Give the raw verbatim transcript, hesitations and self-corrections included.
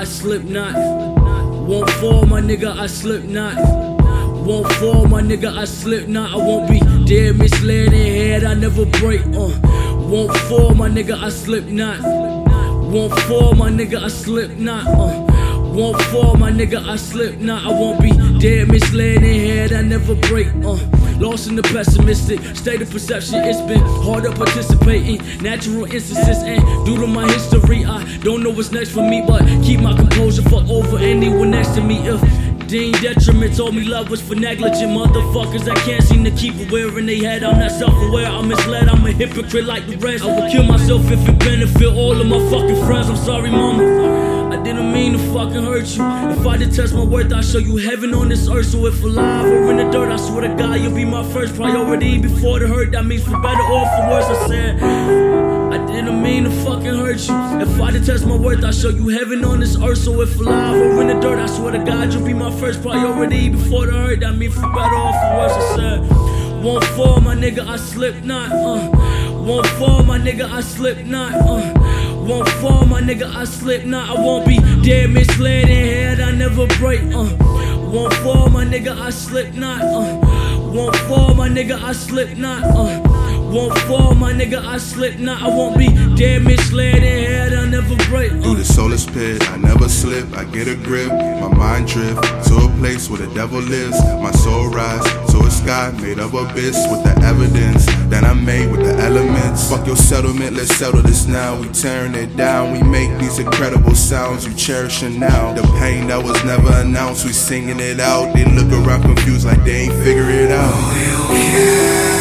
I slip not. Won't fall, my nigga, I slip not. Won't fall, my nigga, I slip not. I won't be dead, misled in head, I never break. Uh, won't fall, my nigga, I slip not. Won't fall, my nigga, I slip not. Uh, won't fall, my nigga, I slip not. I won't be dead, misled in head, I never break. Uh, lost in the pessimistic state of perception. It's been harder participating natural instances, and due to my history, I don't know what's next for me, but keep my composure for over anyone next to me. If Dean Detriment told me love was for negligent motherfuckers that can't seem to keep aware in their head. I'm not self-aware, I'm misled, I'm a hypocrite like the rest. I would kill myself if it benefit all of my fucking friends. I'm sorry, mama, I didn't mean to fucking hurt you. If I detest my worth, I'll show you heaven on this earth. So if alive or in the dirt, I swear to God, you'll be my first priority before the hurt. That means for better or for worse. I said I didn't mean to fucking hurt you. If I detest my worth, I'll show you heaven on this earth. So if alive or in the dirt, I swear to God, you'll be my first priority before the hurt. That means for better or for worse. I said won't fall, my nigga, I slip not. Uh, won't fall, my nigga, I slip not. Uh, won't fall, my nigga, I slip not. I won't be dead, misled in head, I never break. Uh, won't fall, my nigga, I slip not. Uh, won't fall, my nigga, I slip not. Uh, won't fall, my nigga, I slip not. I won't be dead, misled in head, I never break. Uh. Through the soulless pit, I never slip, I get a grip. My mind drift to a place where the devil lives. My soul rise to a sky made of abyss, with the evidence that I made with the elements. Fuck your settlement, let's settle this now. We tearing it down, we make these incredible sounds you cherishing now. The pain that was never announced, we singing it out. They look around confused like they ain't figure it out. Oh, you can't